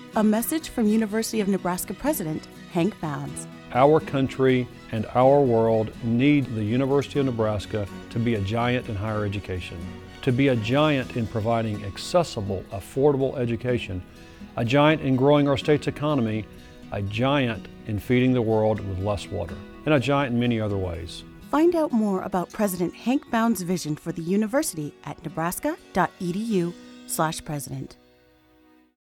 A message from University of Nebraska President Hank Bounds. Our country and our world need the University of Nebraska to be a giant in higher education, to be a giant in providing accessible, affordable education, a giant in growing our state's economy, a giant in feeding the world with less water, and a giant in many other ways. Find out more about President Hank Bounds' vision for the university at nebraska.edu/president.